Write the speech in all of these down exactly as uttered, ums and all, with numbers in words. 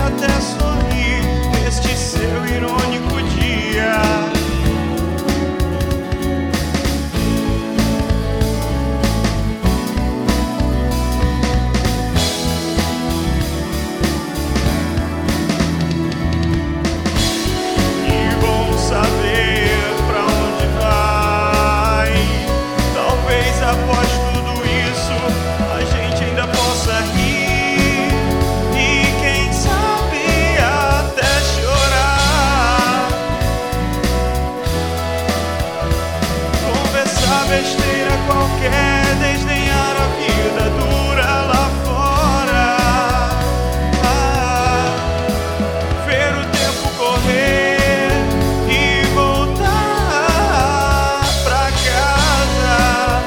até sorrir neste seu irônico dia. Que bom saber pra onde vai. Talvez após tudo isso a gente ainda possa rir e quem sabe até chorar. Conversar besteira qualquer, desdenhar a vida dura lá fora. Ah, ver o tempo correr e voltar pra casa.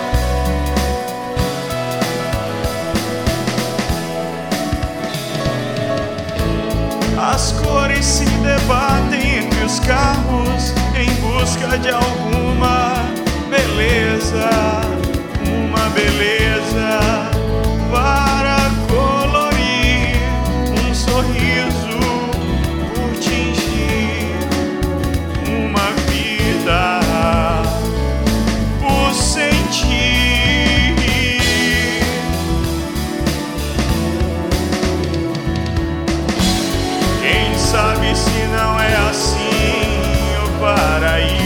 As cores se debatem entre os carros em busca de alguma beleza, uma beleza para colorir um sorriso, por tingir uma vida, por sentir. Quem sabe se não é assim o paraíso.